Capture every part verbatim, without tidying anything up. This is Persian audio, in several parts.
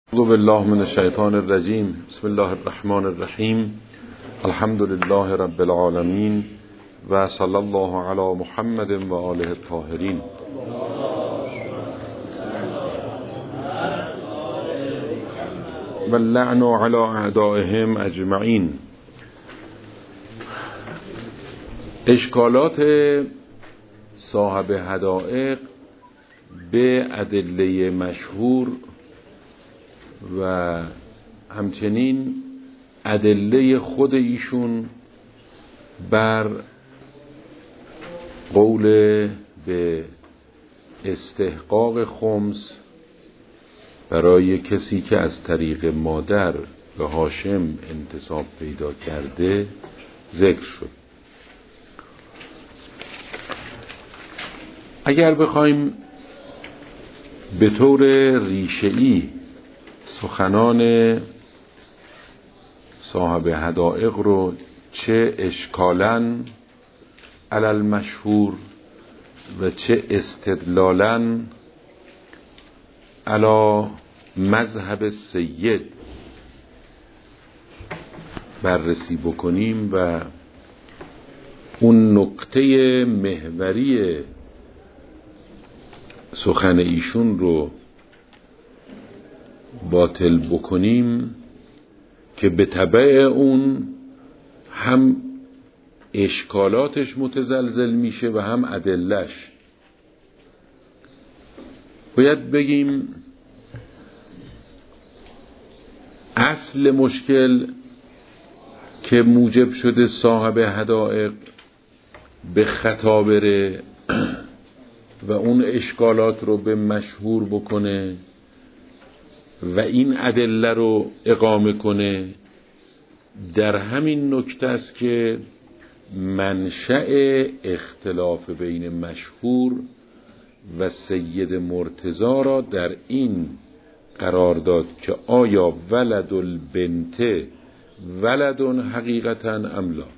اعوذ بالله من الشیطان الرجیم. بسم الله الرحمن الرحیم. الحمد لله رب العالمین و صلی الله علی محمد و آله الطاهرین. و اللعن علی اعدائهم اجمعین. اشکالات صاحب حدائق به ادله مشهور و همچنین ادله خود ایشون بر قول به استحقاق خمس برای کسی که از طریق مادر به هاشم انتساب پیدا کرده ذکر شد. اگر بخوایم به طور ریشه‌ای سخنان صاحب حدائق رو چه اشکالاً علی المشهور و چه استدلالاً علی مذهب سید بررسی بکنیم و اون نکته محوری سخن ایشون رو باطل بکنیم که به تبع اون هم اشکالاتش متزلزل میشه و هم ادلش، باید بگیم اصل مشکل که موجب شده صاحب حدائق به خطا بره و اون اشکالات رو به مشهور بکنه و این ادله رو اقامه کنه، در همین نکته است که منشأ اختلاف بین مشهور و سید مرتضی را در این قرار داد که آیا ولد البنت ولدون حقیقتا ام لا.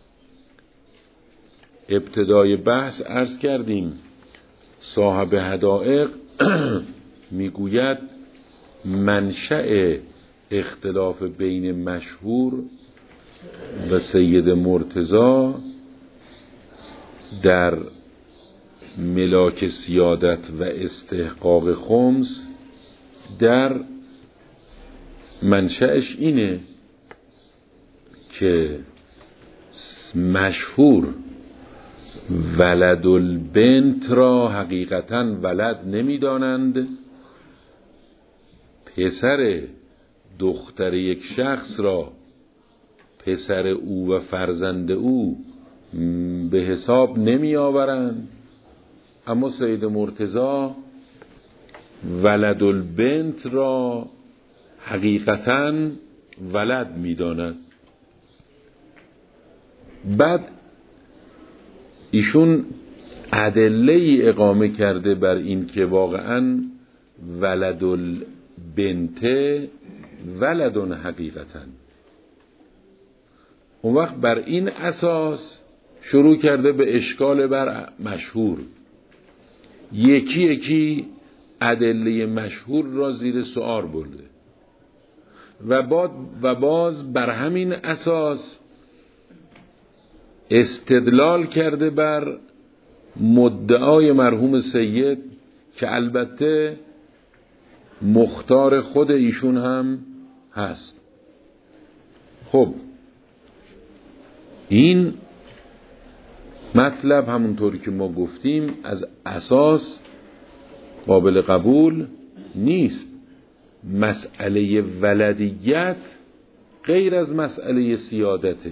ابتدای بحث عرض کردیم صاحب حدائق میگوید منشأ اختلاف بین مشهور و سید مرتضی در ملاک سیادت و استحقاق خمس در منشأش اینه که مشهور ولد البنت را حقیقتا ولد نمیدانند، پسر دختر یک شخص را پسر او و فرزند او به حساب نمی آورند، اما سید مرتضی ولد البنت را حقیقتا ولد می داند. بعد ایشون ادله اقامه کرده بر این که واقعا ولد البنت ولدون حقیقتا. اون وقت بر این اساس شروع کرده به اشکال بر مشهور، یکی یکی ادله مشهور را زیر سوال برده و بعد و باز بر همین اساس استدلال کرده بر مدعای مرحوم سید که البته مختار خود ایشون هم هست. خب این مطلب همونطوری که ما گفتیم از اساس قابل قبول نیست. مسئله ولدیت غیر از مسئله سیادته.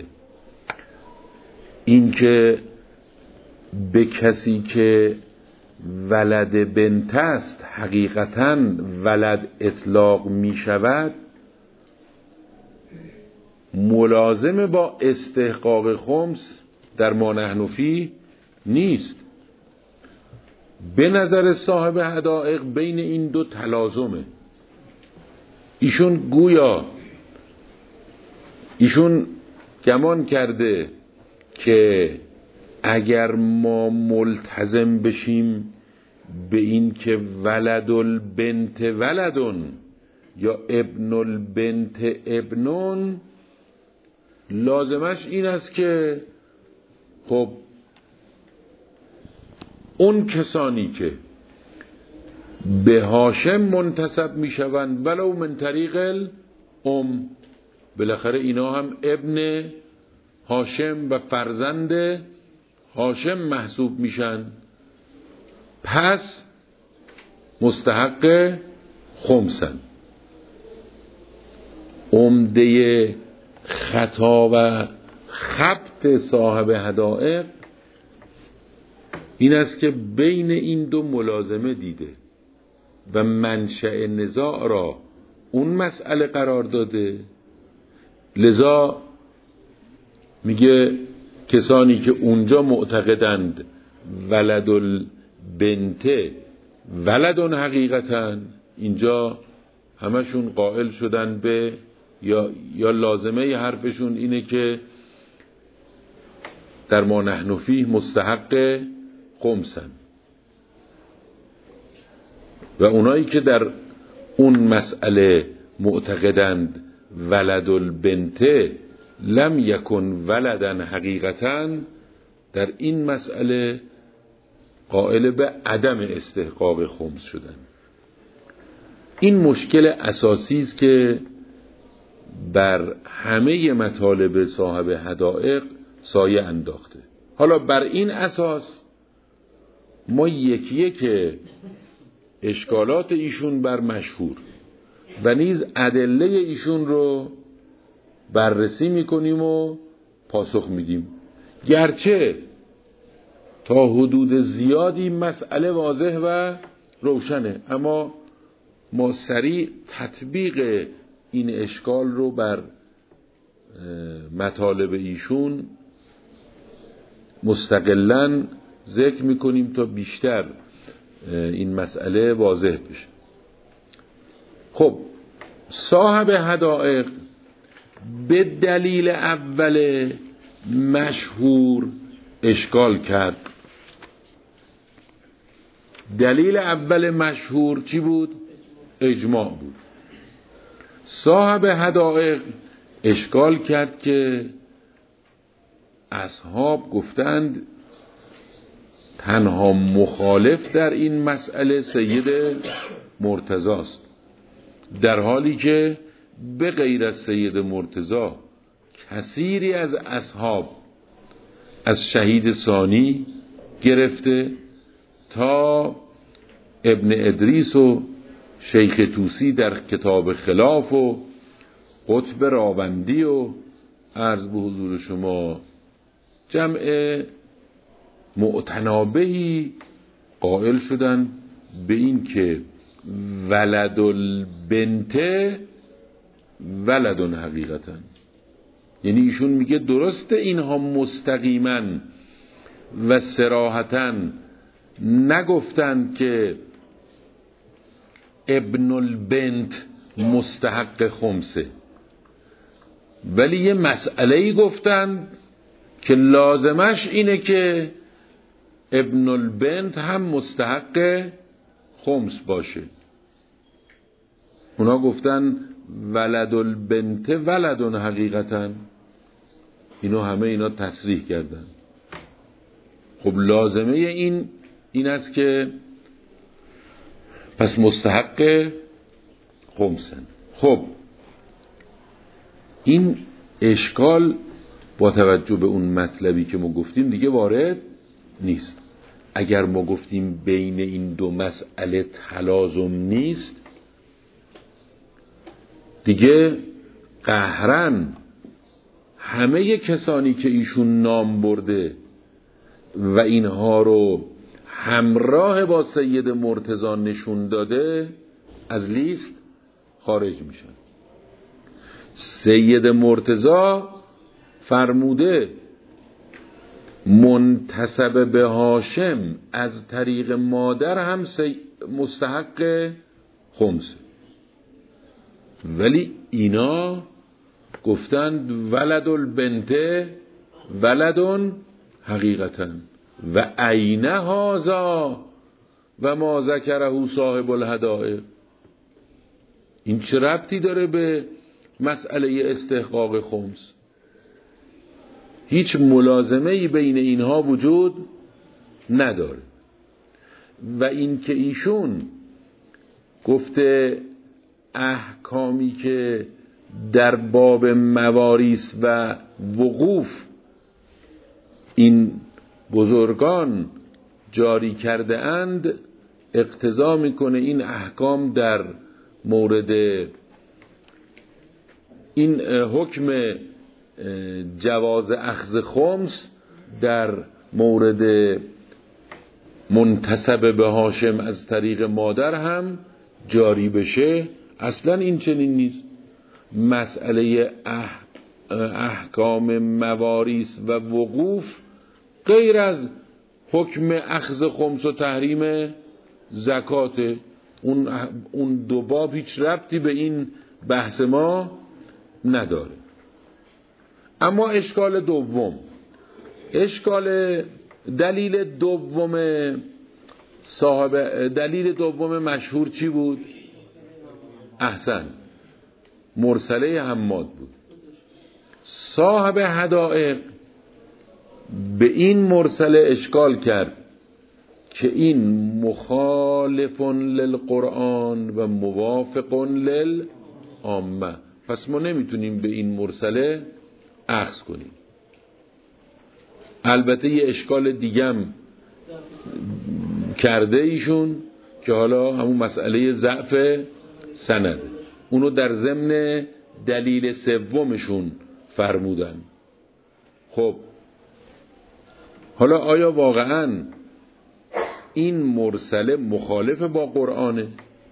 این که به کسی که ولد بنت است حقیقتاً ولد اطلاق می شود ملازم با استحقاق خمس در ما نحن فیه نیست. به نظر صاحب حدائق بین این دو تلازمه. ایشون گویا ایشون گمان کرده که اگر ما ملتزم بشیم به این که ولد البنت ولدون یا ابن البنت ابنون، لازمش این است که خب اون کسانی که به هاشم منتسب می شوند ولو من طریق الام، بالاخره اینا هم ابن هاشم و فرزند هاشم محسوب میشن، پس مستحق خمسن. عمده خطا و خبط صاحب حدائق این است که بین این دو ملازمه دیده و منشأ نزاع را اون مسئله قرار داده، لذا میگه کسانی که اونجا معتقدند ولد البنت ولدون حقیقتاً، اینجا همشون قائل شدن به یا, یا لازمه ی حرفشون اینه که در ما نحن فیه مستحق خمسن، و اونایی که در اون مسئله معتقدند ولد البنت لم یکن ولدن حقیقتاً، در این مسئله قائل به عدم استحقاق خمس شدن. این مشکل اساسی است که بر همه مطالب صاحب حدائق سایه انداخته. حالا بر این اساس ما یکی یک اشکالات ایشون بر مشهور و نیز ادله ایشون رو بررسی میکنیم و پاسخ میدیم، گرچه تا حدود زیادی مسئله واضح و روشنه، اما ما سریع تطبیق این اشکال رو بر مطالب ایشون مستقلاً ذکر میکنیم تا بیشتر این مسئله واضح بشه. خب صاحب حدائق به دلیل اول مشهور اشکال کرد. دلیل اول مشهور چی بود؟ اجماع بود. صاحب حدائق اشکال کرد که اصحاب گفتند تنها مخالف در این مسئله سید مرتضی است، در حالی که به غیر از سید مرتضی کثیری از اصحاب از شهید ثانی گرفته تا ابن ادریس و شیخ طوسی در کتاب خلاف و قطب راوندی و عرض به حضور شما جمع معتنابهی قائل شدن به این که ولد البنت ولدون حقیقتا، یعنی ایشون میگه درسته اینها مستقیما و صراحتا نگفتند که ابن البنت مستحق خمسه، ولی یه مسئله‌ای گفتند که لازمش اینه که ابن البنت هم مستحق خمس باشه. اونا گفتن ولد البنت ولدون حقیقتا، اینو همه اینا تصریح کردن. خب لازمه این این است که پس مستحق خمسن. خب این اشکال با توجه به اون مطلبی که ما گفتیم دیگه وارد نیست. اگر ما گفتیم بین این دو مسئله تلازم نیست، دیگه قهرن همه کسانی که ایشون نام برده و اینها رو همراه با سید مرتضی نشون داده از لیست خارج میشن. سید مرتضی فرموده منتسب به هاشم از طریق مادر هم مستحق خمسه، ولی اینا گفتند ولد البنت ولدون حقیقتا و عین هذا و ما ذکره صاحب الحدائق. این چه ربطی داره به مسئله استحقاق خمس؟ هیچ ملازمه‌ای بین اینها وجود نداره. و این که ایشون گفته احکامی که در باب مواریث و وقوف این بزرگان جاری کرده اند، اقتضا میکنه این احکام در مورد این حکم جواز اخذ خمس در مورد منتسب به هاشم از طریق مادر هم جاری بشه. اصلا این چنین نیست. مسئله اح... احکام مواریث و وقوف غیر از حکم اخذ خمس و تحریم زکات، اون اون دو باب هیچ ربطی به این بحث ما نداره. اما اشکال دوم، اشکال دلیل دوم صاحب دلیل دوم مشهور چی بود؟ احسن، مرسله حماد بود. صاحب حدائق به این مرسله اشکال کرد که این مخالف للقرآن و موافق للعامه، پس ما نمیتونیم به این مرسله اخذ کنیم. البته یه اشکال دیگم کرده ایشون که حالا همون مسئله ضعف سند، اونو در ضمن دلیل سومشون فرمودن. خب حالا آیا واقعاً این مرسله مخالف با قرآنه؟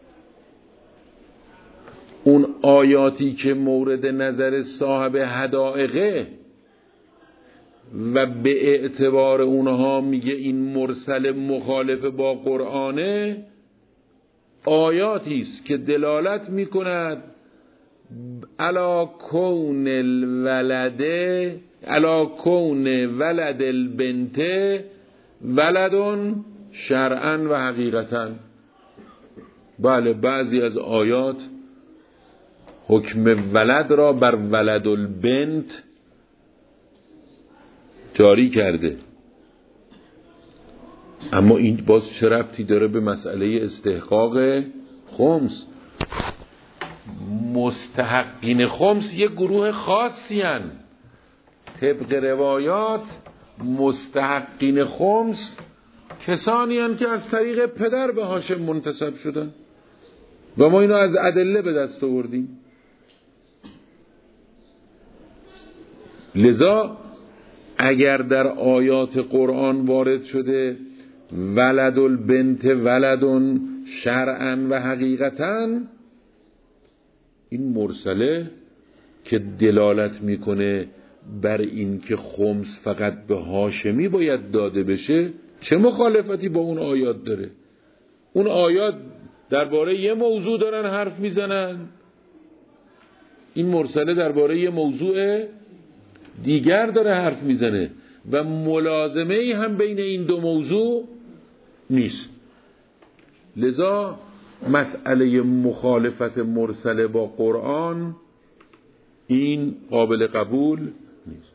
اون آیاتی که مورد نظر صاحب حدائقه و به اعتبار اونها میگه این مرسل مخالف با قرآنه، آیاتی است که دلالت میکند علا کون الولده علا کون ولد البنت ولدن شرعا و حقیقتا. بله، بعضی از آیات حکم ولد را بر ولد البنت جاری کرده، اما این باز چه ربطی داره به مسئله استحقاق خمس؟ مستحقین خمس یک گروه خاصی هن. طبق روایات مستحقین خمس کسانی هن که از طریق پدر به هاشم منتسب شدن و ما اینو از ادله به دست آوردیم. لذا اگر در آیات قرآن وارد شده ولد البنت ولدن شرعا و حقیقتا، این مرسله که دلالت میکنه بر این که خمس فقط به هاشمی باید داده بشه، چه مخالفتی با اون آیات داره؟ اون آیات درباره یه موضوع دارن حرف میزنن، این مرسله درباره یه موضوع دیگر داره حرف میزنه و ملازمه ای هم بین این دو موضوع نیست. لذا مسئله مخالفت مرسله با قرآن این قابل قبول نیست.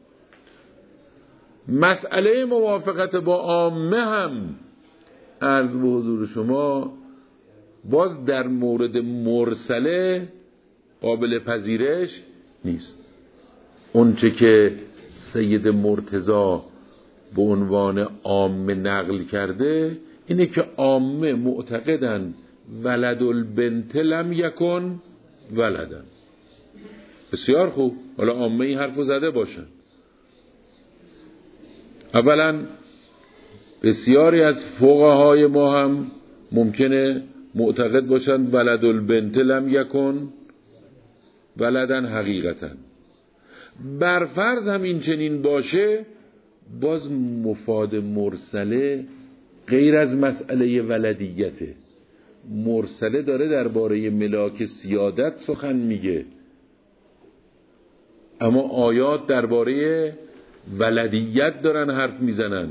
مسئله موافقت با عامه هم عرض به حضور شما باز در مورد مرسله قابل پذیرش نیست. اونچه که سید مرتضی به عنوان عامه نقل کرده اینه که عامه معتقدن ولد البنت لم یکن ولدن. بسیار خوب، حالا عامه این حرفو زده باشن. اولا بسیاری از فقهای ما هم ممکنه معتقد باشن ولد البنت لم یکن ولدن حقیقتا. برفرض هم این چنین باشه، باز مفاد مرسله غیر از مسئله ولدیته. مرسله داره درباره ملاک سیادت سخن میگه، اما آیات درباره ولدیت دارن حرف میزنن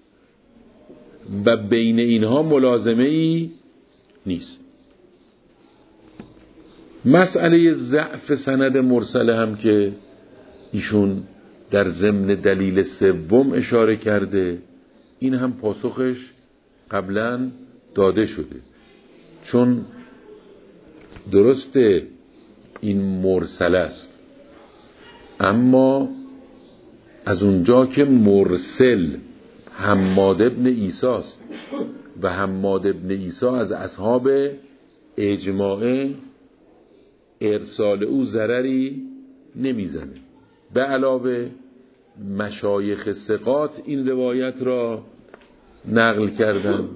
و بین اینها ملازمه ای نیست. مسئله ضعف سند مرسله هم که ایشون در ضمن دلیل سوم اشاره کرده، این هم پاسخش قبلا داده شده. چون درسته این مرسل است، اما از اونجا که مرسل حماد ابن عیسی است و حماد ابن عیسی از اصحاب اجماع، ارسال او ضرری نمیزنه. به علاوه مشایخ ثقات این روایت را نقل کردن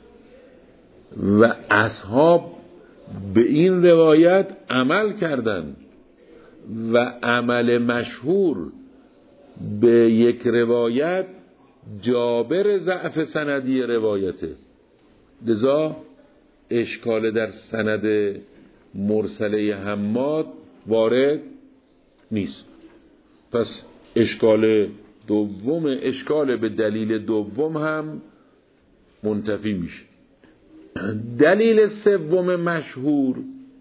و اصحاب به این روایت عمل کردن و عمل مشهور به یک روایت جابر ضعف سندی روایته. لذا اشکال در سند مرسله حماد وارد نیست. پس اشکال دوم، اشکال به دلیل دوم هم منتفی میشه. دلیل سوم مشهور،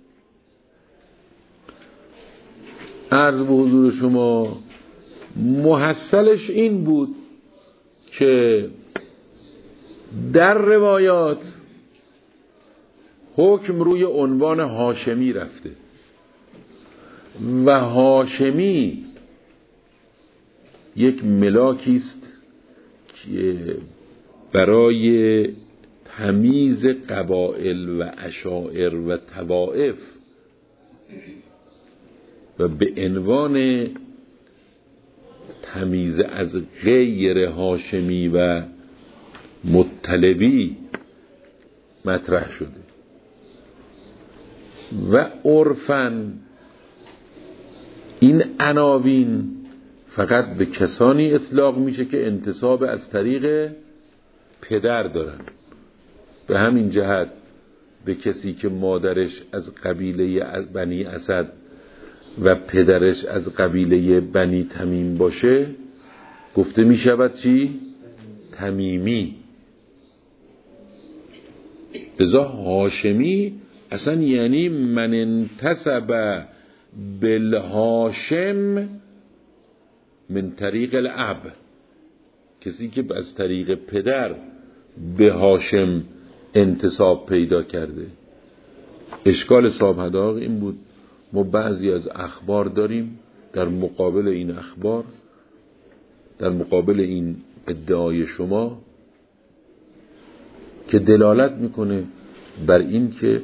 عرض به حضور شما، محصلش این بود که در روایات حکم روی عنوان هاشمی رفته و هاشمی یک ملاکی است که برای تمییز قبائل و عشائر و طوائف و به عنوان تمییز از غیر هاشمی و مطلبی مطرح شده و عرفاً این عناوین فقط به کسانی اطلاق میشه که انتساب از طریق پدر دارن. به همین جهت به کسی که مادرش از قبیله بنی اسد و پدرش از قبیله بنی تمیم باشه گفته می شود چی؟ تمیمی. لذا هاشمی اصلا یعنی من انتسب بالهاشم من طریق الاب، کسی که از طریق پدر به هاشم انتساب پیدا کرده. اشکال صاحب حداق این بود، ما بعضی از اخبار داریم در مقابل این اخبار، در مقابل این ادعای شما که دلالت میکنه بر این که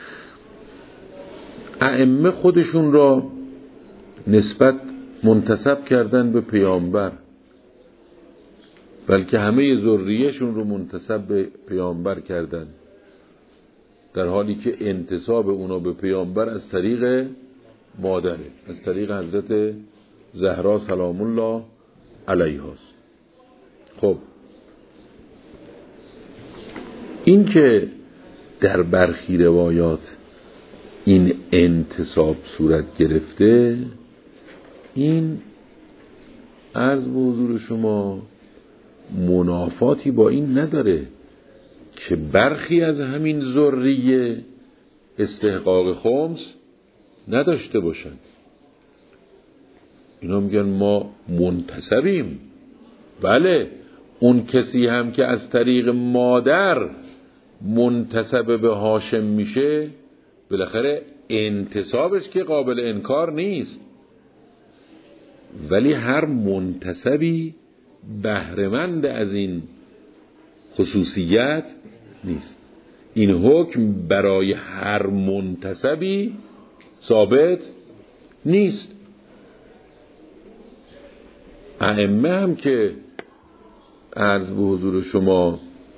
ائمه خودشون را نسبت منتسب کردن به پیامبر، بلکه همه ذریه‌شون رو منتسب به پیامبر کردن، در حالی که انتساب اونا به پیامبر از طریق مادره، از طریق حضرت زهرا سلام الله علیها است. خب این که در برخی روایات این انتساب صورت گرفته، این عرض به حضور شما منافاتی با این نداره که برخی از همین ذریه استحقاق خمس نداشته باشند. اینا میگن ما منتسبیم. بله، اون کسی هم که از طریق مادر منتسب به هاشم میشه بالاخره انتسابش که قابل انکار نیست، ولی هر منتسبی بهره‌مند از این خصوصیت نیست. این حکم برای هر منتسبی ثابت نیست. ائمه هم که عرض به حضور شما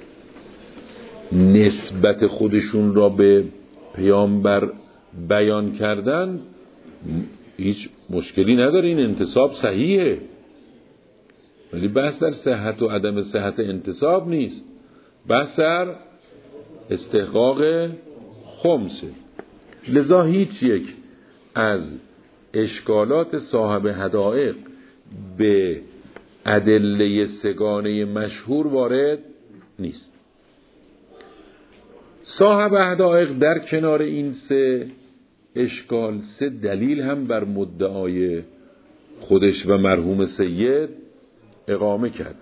نسبت خودشون را به پیامبر بیان کردن، هیچ مشکلی نداره، این انتساب صحیحه، ولی بحث در صحت و عدم صحت انتساب نیست، بحث در استحقاق خمسه. لذا هیچ یک از اشکالات صاحب حدائق به ادله سگانه مشهور وارد نیست. صاحب حدائق در کنار این سه اشکال سه دلیل هم بر مدعای خودش و مرحوم سید اقامه کرد.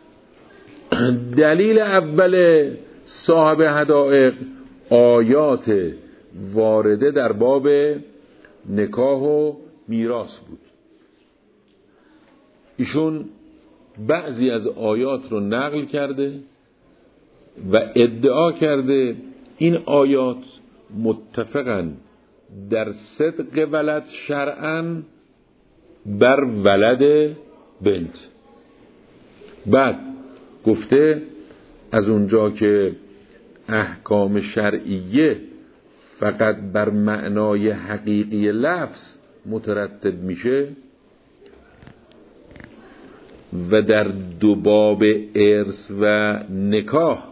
دلیل اول صاحب حدائق آیات وارده در باب نکاح و میراث بود. ایشون بعضی از آیات رو نقل کرده و ادعا کرده این آیات متفقن در صدق ولد شرعاً بر ولد بنت. بعد گفته از اونجا که احکام شرعیه فقط بر معنای حقیقی لفظ مترتب میشه و در دو باب ارث و نکاح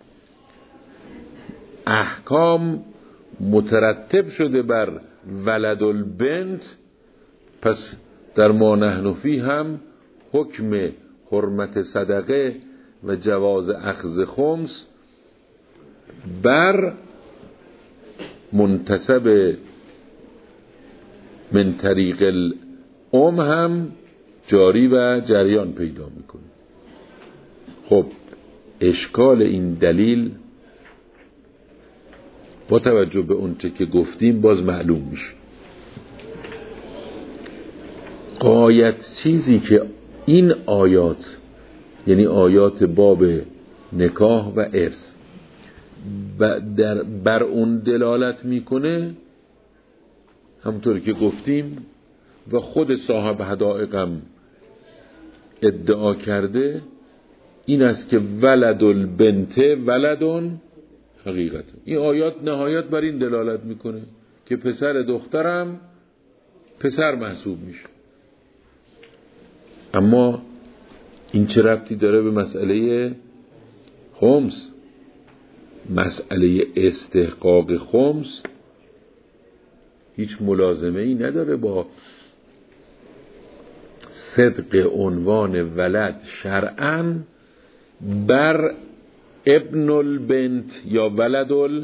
احکام مترتب شده بر ولد البنت، پس در ما نحن فی هم حکم حرمت صدقه و جواز اخذ خمس بر منتسب من طریق الام هم جاری و جریان پیدا میکنه. خب اشکال این دلیل با توجه به اون چه که گفتیم باز معلوم میشه. غایت چیزی که این آیات، یعنی آیات باب نکاح و ارث، در بر اون دلالت میکنه، همونطور که گفتیم و خود صاحب حدائقم ادعا کرده، این است که ولد البنت ولدون حقیقت. این آیات نهایت بر این دلالت میکنه که پسر دخترم پسر محسوب میشه. اما این چه ربطی داره به مسئله خمس؟ مسئله استحقاق خمس هیچ ملازمه ای نداره با صدق عنوان ولد شرعاً بر ابن البنت یا ولد البنت.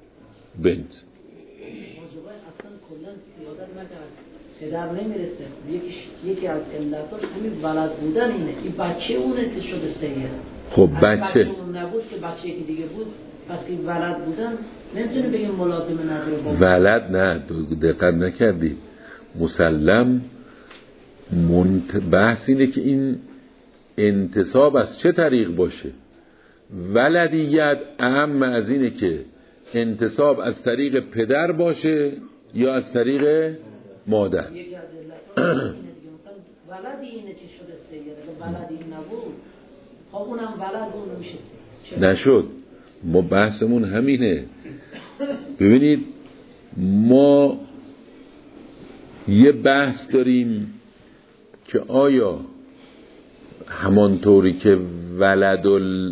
اصلا کلا سیادت نکرد پدر نمیرسه. یکی یکی از علتاش همین ولد بودن اینه. این بچه اونه که شده سید. خب بچه بچه اون نبود که بچه یکی دیگه بود، پس این ولد بودن نمیتونه بگیم ملازمه نداره با ولد. نه دقت نکردی، مسلم منت... بحث اینه که این انتصاب از چه طریق باشه. ولدیت اهم از اینه که انتصاب از طریق پدر باشه یا از طریق مادر. یکی از علتاش اینه دیگه، مثلا ولدی اینه که شده سید، ولدی نبود خب اونم ولد اون میشه نشد. ما بحثمون همینه. ببینید ما یه بحث داریم که آیا همانطوری که ولد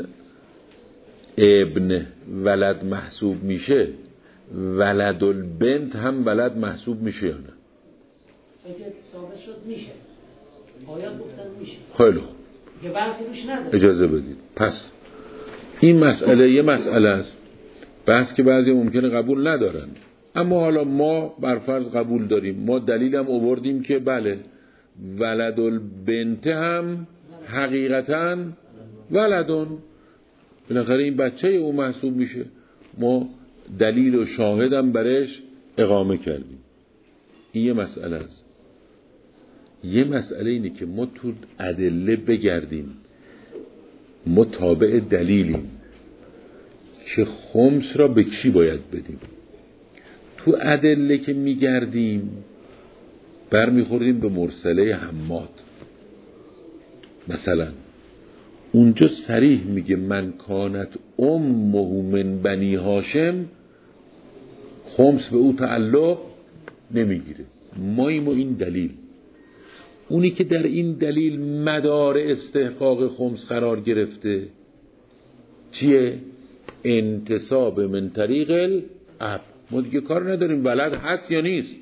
الابن ولد محسوب میشه، ولد البنت هم ولد محسوب میشه یا نه؟ اگه ثابت شد میشه. آیات گفتن میشه. خیلی خوب. که بحثی روش نداره. اجازه بدید. پس این مسئله یه مسئله است، بحث که بعضی ممکنه قبول ندارن، اما حالا ما برفرض قبول داریم. ما دلیل هم آوردیم که بله ولد البنت هم حقیقتاً ولدون، بالاخره این بچه او محسوب میشه. ما دلیل و شاهد هم برش اقامه کردیم. این یه مسئله است. یه مسئله اینه که ما تو ادله بگردیم، ما تابع دلیلیم که خمس را به کی باید بدیم. تو ادله که میگردیم برمیخوریم به مرسله حماد. مثلا اونجا صریح میگه من کانت امه من بنی هاشم، خمس به او تعلق نمیگیره. ماییم و این دلیل، اونی که در این دلیل مدار استحقاق خمس قرار گرفته چیه؟ انتصاب من طریق الاب. ما دیگه کار نداریم ولد هست یا نیست.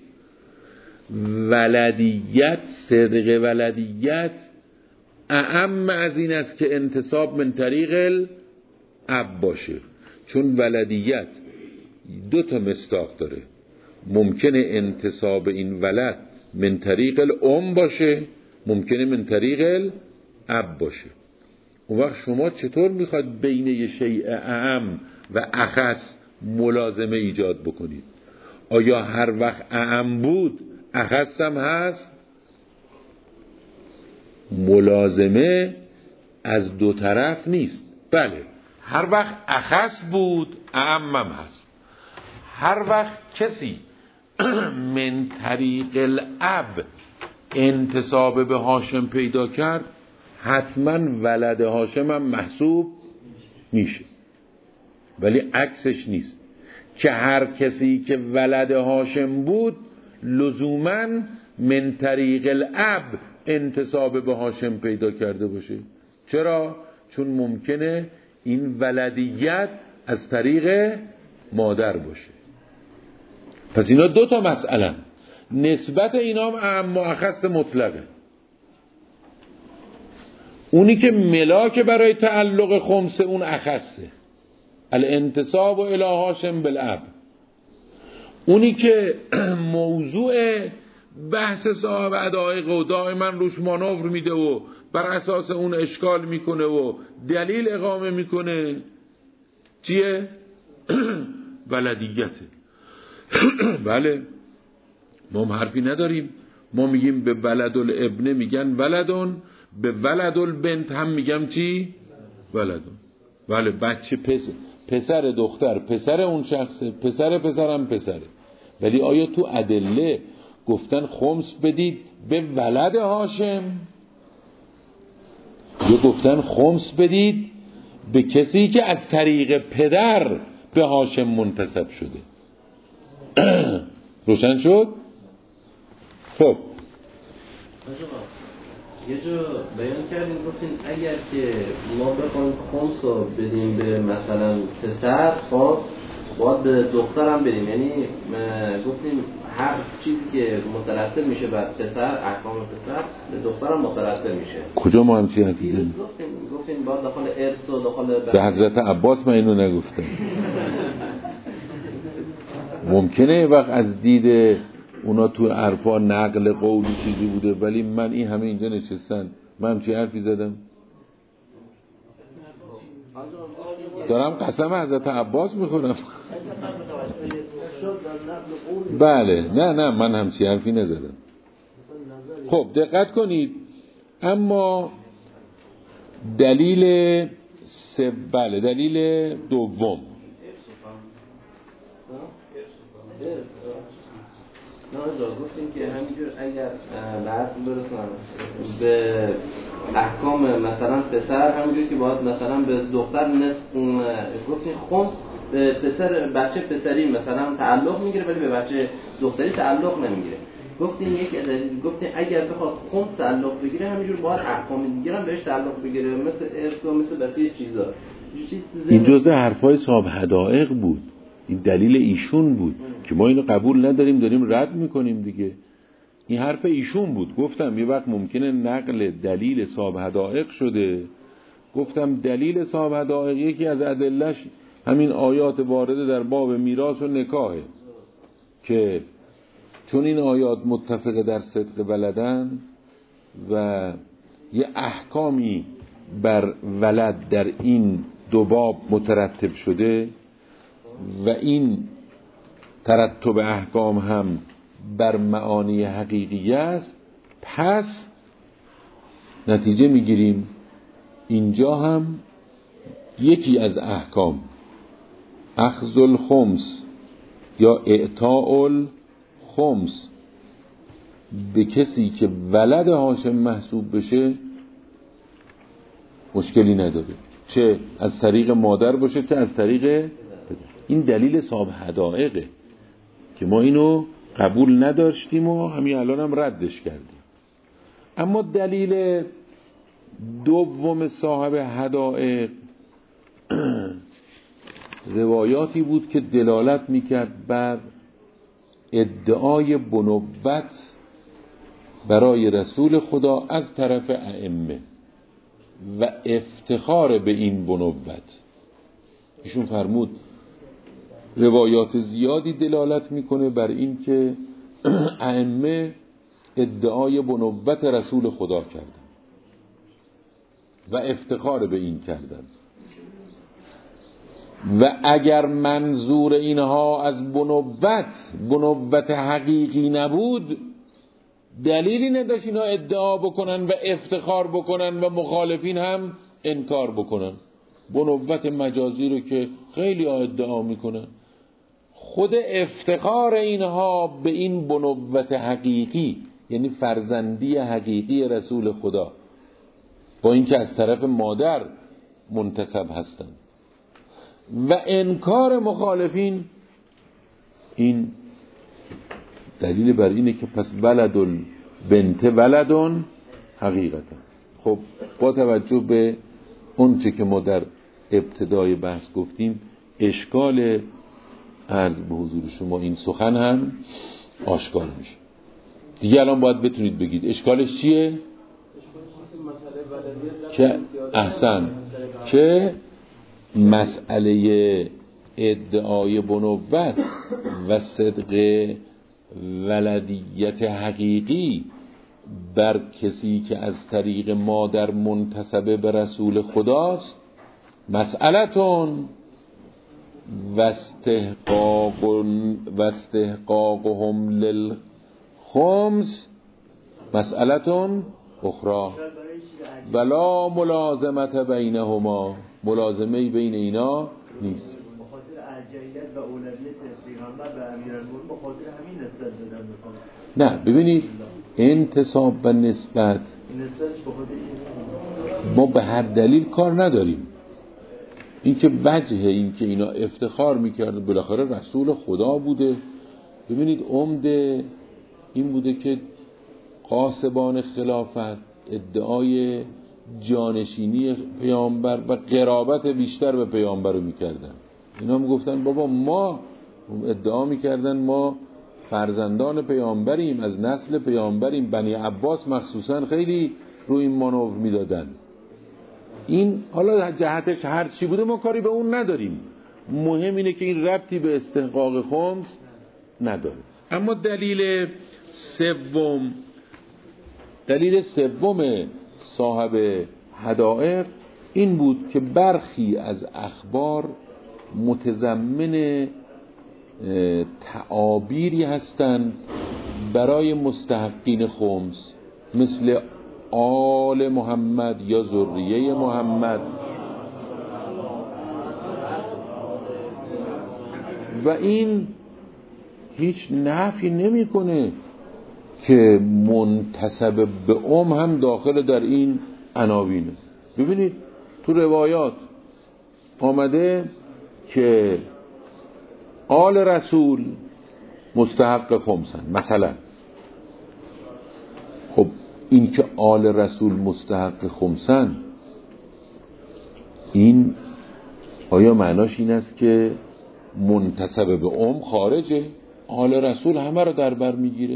ولدیت، صدق ولدیت اعم از این است که انتصاب من طریق الاب باشه، چون ولدیت دو تا مصداق داره. ممکنه انتساب این ولد من طریق الام باشه، ممکنه من طریق الاب باشه. اون وقت شما چطور میخواد بین یه شیء اعم و اخص ملازمه ایجاد بکنید؟ آیا هر وقت اعم بود اخص هم هست؟ ملازمه از دو طرف نیست. بله، هر وقت اخص بود اعم هم هست. هر وقت کسی من طریق الاب انتساب به هاشم پیدا کرد، حتما ولد هاشم هم محسوب میشه. ولی عکسش نیست که هر کسی که ولد هاشم بود لزوما من طریق الاب انتساب به هاشم پیدا کرده باشه. چرا؟ چون ممکنه این ولدیت از طریق مادر باشه. پس اینا دو تا مسئله، نسبت اینا هم اعم و اخص مطلقه. اونی که ملاک برای تعلق خمسه اون اخصه، الانتساب و الی هاشم بالاب. اونی که موضوع بحث صاحب ادایق و دائما روش مانور میده و بر اساس اون اشکال میکنه و دلیل اقامه میکنه چیه؟ ولدیته. بله، ما هم حرفی نداریم. ما میگیم به ولد الابن میگن ولدون، به ولد البنت هم میگم چی؟ ولدون. بله، بچه پسر، پسر دختر پسر اون شخصه، پسر پسر هم پسره. ولی آیا تو ادله گفتن خمس بدید به ولد هاشم، یا گفتن خمس بدید به کسی که از طریق پدر به هاشم منتسب شده؟ روشن شد؟ خب یه جا بیان کردیم گفتیم اگر که ما بخوایم خمس رو بدیم به مثلا پسر، خب باید به دخترم بدیم. یعنی گفتیم هر چیزی که مترتب میشه بر پسر، احکام پسر به دخترم مترتب میشه. کجا ما هم چی حرفی زدیم؟ گفتیم گفتیم باید داخل ارث و داخل به حضرت عباس من اینو نگفتم. ممکنه وقت از دید اونا تو عرفا نقل قولی چیزی بوده، ولی من این همه اینجا نشستن من چی حرفی زدم؟ دارم قسم حضرت عباس میخورم. بله، نه نه من همچی حرفی نزدم. خب دقت کنید. اما دلیل سه، بله دلیل دوم، نه گفتیم که همینجور اگر لحظه برسن به احکام مثلا پسر، همینجور که باید مثلا به دختر نصف، گفتیم خمس به پسر بچه پسری مثلا تعلق میگیره ولی به بچه دختری تعلق نمیگیره. گفتیم یک گفتیم اگر بخواد خمس تعلق بگیره همینجور باید احکام دیگه هم بهش تعلق بگیره، مثل ارث و مثل بقیه چیزا. این جزء حرفای صاحب حدائق بود، این دلیل ایشون بود که ما اینو قبول نداریم، داریم رد میکنیم دیگه. این حرف ایشون بود. گفتم یه وقت ممکنه نقل دلیل صاحب حدائق شده. گفتم دلیل صاحب حدائق یکی از ادلش همین آیات وارده در باب میراث و نکاحه که چون این آیات متفق در صدق ولدن و یه احکامی بر ولد در این دو باب مترتب شده و این ترتب احکام هم بر معانی حقیقی است، پس نتیجه میگیریم اینجا هم یکی از احکام اخذ الخمس یا اعطاء الخمس به کسی که ولد هاشم محسوب بشه مشکلی نداره، چه از طریق مادر باشه چه از طریق پدر. این دلیل صاحب حدائقه که ما اینو قبول نداشتیم و همین الان هم ردش کردیم. اما دلیل دوم صاحب حدائق روایاتی بود که دلالت میکرد بر ادعای بنوت برای رسول خدا از طرف ائمه و افتخار به این بنوت. ایشون فرمود روایات زیادی دلالت میکنه بر این که ائمه ادعای بنوت رسول خدا کردن و افتخار به این کردن و اگر منظور اینها از بنوت بنوت حقیقی نبود، دلیلی نداشت اینها ادعا بکنن و افتخار بکنن و مخالفین هم انکار بکنن. بنوت مجازی رو که خیلی ها ادعا میکنن، خود افتخار اینها به این بنوت حقیقی، یعنی فرزندی حقیقی رسول خدا، با اینکه از طرف مادر منتسب هستند، و انکار مخالفین، این دلیل بر اینه که پس ولد البنت ولدون حقیقتا. خب با توجه به اون چه که ما در ابتدای بحث گفتیم، اشکال عرض به حضور شما این سخن هم آشکار میشه دیگه. الان باید بتونید بگید اشکالش چیه؟ که احسن که مسئله ادعای بنوت و صدق ولدیت حقیقی بر کسی که از طریق مادر منتسب به رسول خداست مسئلتون و استحقاق و استحقاقهم للخمس مسئلتون اخرى ولا ملازمت بینهما، ملازمه بین اینا نیست. بخاطر ارجحیت و اولویت پیغمبر به امیرالمومنین بخاطر همین نسبت دادن میکنه. نه ببینید انتساب و نسبت ما به هر دلیل کار نداریم. این که وجه این که اینا افتخار میکرد بالاخره رسول خدا بوده. ببینید عمده این بوده که قاسبان خلافت ادعای جانشینی پیامبر و قرابت بیشتر به پیامبر رو میکردن. اینا میگفتن بابا ما ادعا میکردن ما فرزندان پیامبریم، از نسل پیامبریم. بنی عباس مخصوصا خیلی رو این مانور میدادن. این حالا جهتش هر چی بوده ما کاری به اون نداریم، مهم اینه که این ربطی به استحقاق خمس نداره. اما دلیل سوم دلیل سوم صاحب حدائق این بود که برخی از اخبار متضمن تعابیری هستند برای مستحقین خمس، مثل آل محمد یا ذریه محمد، و این هیچ نفی نمی‌کنه که منتسب به ام هم داخل در این عناوینه. ببینید تو روایات آمده که آل رسول مستحق خمسن مثلا. خب این که آل رسول مستحق خمسن، این آیا معناش این است که منتسب به ام خارجه؟ آل رسول همه رو در بر میگیره.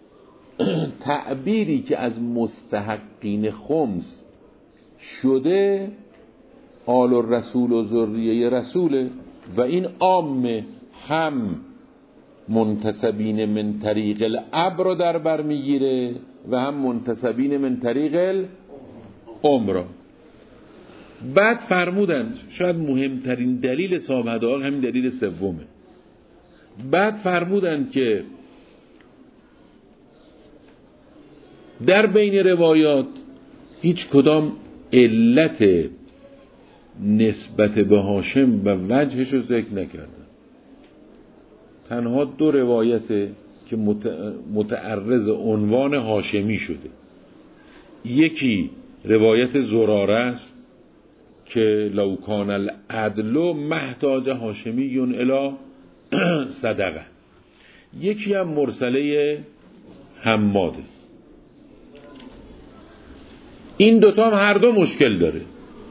تعبیری که از مستحقین خمس شده آل الرسول و ذریه رسوله، و این عام هم منتسبین من طریق الاب رو در بر میگیره و هم منتسبین من طریق الام را. بعد فرمودند شاید مهمترین دلیل صاحب حدائق همین دلیل سومه. بعد فرمودند که در بین روایات هیچ کدام علت نسبت به هاشم و وجهش رو ذکر نکردن. تنها دو روایته که متعرض عنوان هاشمی شده. یکی روایت زراره است که لو کان العدل محتاج هاشمیون الی صدقه. یکی هم مرسله حماده. این دوتا هم هر دو مشکل داره.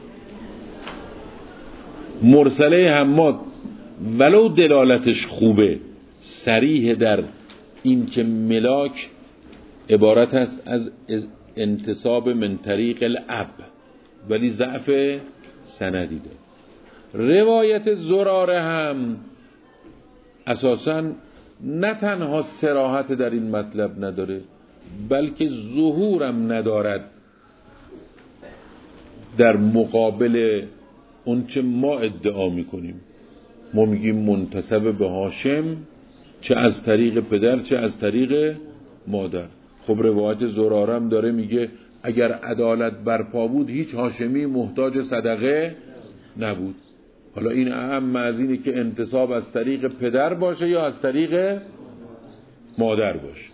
مرسله حماد ولو دلالتش خوبه، صریح در این که ملاک عبارت است از انتساب من طریق الاب، ولی ضعف سندی داره. روایت زراره هم اساساً نه تنها صراحت در این مطلب نداره بلکه ظهورم ندارد در مقابل اون چه ما ادعا میکنیم. ما میگیم منتسب به هاشم، چه از طریق پدر چه از طریق مادر. خب روایت زرارم داره میگه اگر عدالت برپا بود هیچ هاشمی محتاج صدقه نبود. حالا این اهم از اینه که انتساب از طریق پدر باشه یا از طریق مادر باشه.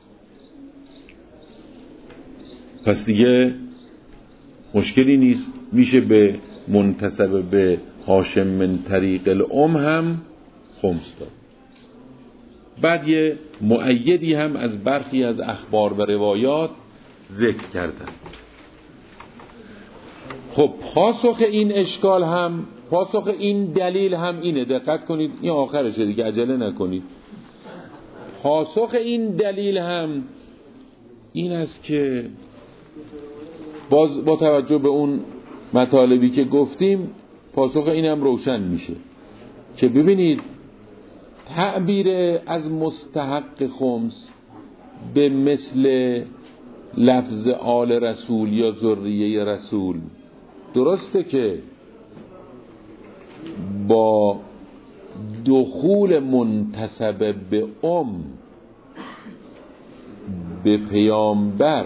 پس دیگه مشکلی نیست، میشه به منتسب به هاشم من طریق الام هم خمس داد. بعد یه مؤیدی هم از برخی از اخبار و روایات ذکر کردن. خب پاسخ این اشکال هم، پاسخ این دلیل هم اینه، دقت کنید این آخرشه دیگه عجله نکنید. پاسخ این دلیل هم این است که باز با توجه به اون مطالبی که گفتیم پاسخ این هم روشن میشه که ببینید تعبیر از مستحق خمس به مثل لفظ آل رسول یا ذریه رسول درسته که با دخول منتسب به ام به پیامبر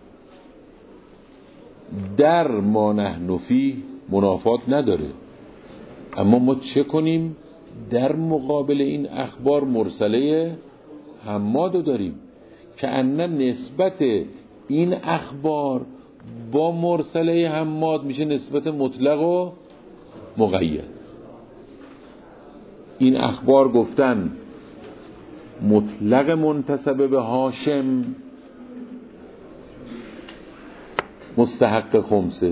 در ما نحن فیه منافات نداره، اما ما چه کنیم؟ در مقابل این اخبار مرسله حماد داریم که ان نسبت این اخبار با مرسله حماد میشه نسبت مطلق و مقید. این اخبار گفتن مطلق منتسب به هاشم مستحق خمسه،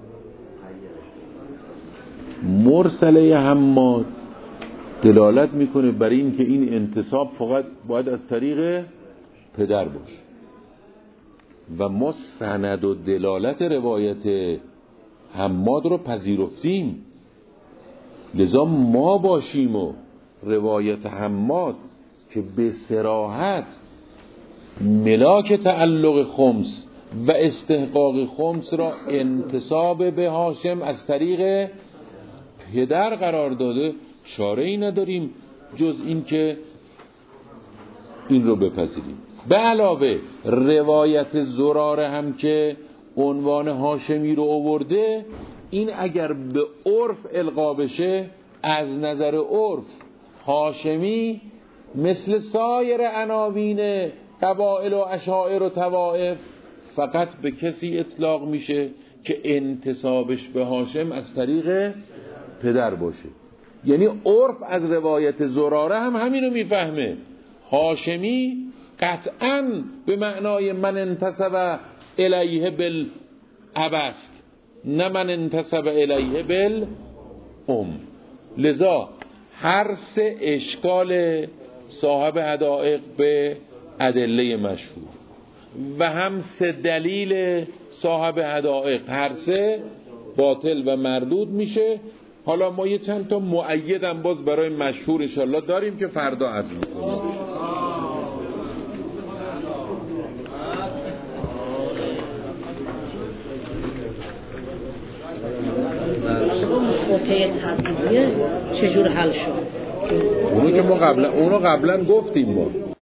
مرسله حماد دلالت میکنه بر این که این انتساب فقط باید از طریق پدر باشه و ما سند و دلالت روایت حماد رو پذیرفتیم، لذا ما باشیم و روایت حماد که به صراحت ملاک تعلق خمس و استحقاق خمس را انتساب به هاشم از طریق پدر قرار داده، چاره ای نداریم جز این که این رو بپذیریم. به علاوه روایت زراره هم که عنوان هاشمی رو آورده، این اگر به عرف القا بشه از نظر عرف هاشمی مثل سایر عناوین قبائل و اشاعر و طوائف فقط به کسی اطلاق میشه که انتسابش به هاشم از طریق پدر باشه. یعنی عرف از روایت زراره هم همینو میفهمه، هاشمی قطعاً به معنای من انتسب الیه بالابست، نه من انتسب الیه بالام. لذا هر سه اشکال صاحب حدائق به ادله مشهور و هم سه دلیل صاحب حدائق هر سه باطل و مردود میشه. حالا ما یه چند تا مؤید هم باز برای مشهور انشالله داریم که فردا عرض میکنیم. موقع تبدیلیه چجور حل شد؟ اونو که ما قبلا اونو قبلا گفتیم ما